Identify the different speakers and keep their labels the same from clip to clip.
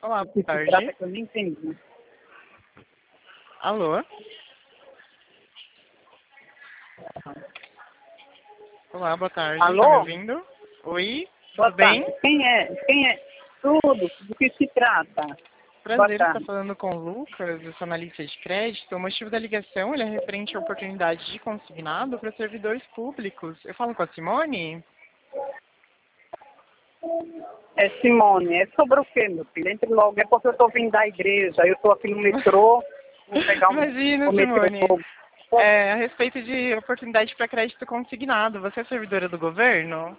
Speaker 1: Olá,
Speaker 2: O
Speaker 1: boa
Speaker 2: que se
Speaker 1: tarde.
Speaker 2: trata que eu nem entendi.
Speaker 1: Alô? Olá, boa tarde. Tá me
Speaker 2: Alô?
Speaker 1: ouvindo? Oi,
Speaker 2: Boa
Speaker 1: tudo
Speaker 2: tarde.
Speaker 1: bem?
Speaker 2: Quem é? Quem é? Tudo. Do que se trata? Boa
Speaker 1: Prazer estar
Speaker 2: tarde.
Speaker 1: falando com o Lucas, eu sou analista de crédito. O motivo da ligação ele é referente à oportunidade de consignado para servidores públicos. Eu falo com a Simone?
Speaker 2: É Simone. É sobre o quê, meu filho? Entre logo. É porque eu estou vindo da igreja. Eu estou aqui no metrô. Vou pegar
Speaker 1: Imagina,
Speaker 2: o metrô.
Speaker 1: Simone. É, a respeito de oportunidade para crédito consignado. Você é servidora do governo?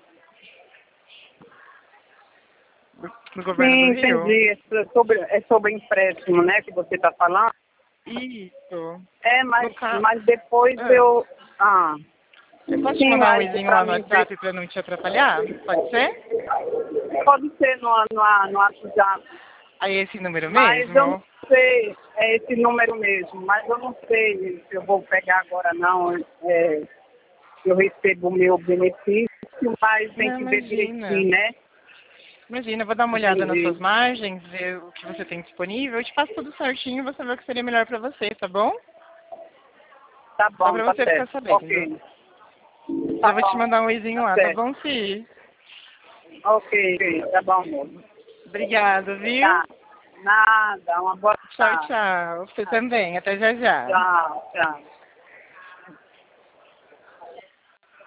Speaker 1: Do governo do
Speaker 2: Sim,
Speaker 1: Rio?
Speaker 2: entendi. É sobre empréstimo, né, que você está falando?
Speaker 1: Isso.
Speaker 2: É,
Speaker 1: No caso.
Speaker 2: mas depois eu... Ah,
Speaker 1: Eu posso te
Speaker 2: sim,
Speaker 1: mandar um
Speaker 2: mas
Speaker 1: oizinho
Speaker 2: para
Speaker 1: lá no
Speaker 2: mim ver...
Speaker 1: WhatsApp para não te atrapalhar? Pode ser?
Speaker 2: Pode ser no WhatsApp.
Speaker 1: Aí esse número
Speaker 2: Mas eu não
Speaker 1: mesmo?
Speaker 2: sei, é esse número mesmo, mas eu não sei se eu vou pegar agora não. Eu recebo o meu benefício, mas tem
Speaker 1: Não,
Speaker 2: que ver
Speaker 1: imagina.
Speaker 2: direitinho, né?
Speaker 1: Imagina, eu vou dar uma olhada nas suas
Speaker 2: Entendi.
Speaker 1: margens, ver o que você tem disponível, eu te passo tudo certinho e você vê o que seria melhor para você, tá bom?
Speaker 2: Tá
Speaker 1: Só
Speaker 2: bom,
Speaker 1: para
Speaker 2: tá
Speaker 1: você ficar
Speaker 2: certo.
Speaker 1: sabendo.
Speaker 2: Ok.
Speaker 1: Já
Speaker 2: Tá
Speaker 1: vou te
Speaker 2: bom,
Speaker 1: mandar um oizinho
Speaker 2: tá
Speaker 1: lá, tá
Speaker 2: certo.
Speaker 1: bom, Sim?
Speaker 2: Ok, tá bom, amor.
Speaker 1: Obrigada, viu?
Speaker 2: Tá. Nada, uma boa
Speaker 1: Tchau,
Speaker 2: tarde.
Speaker 1: tchau. Você também. Até já já.
Speaker 2: Tchau, tchau.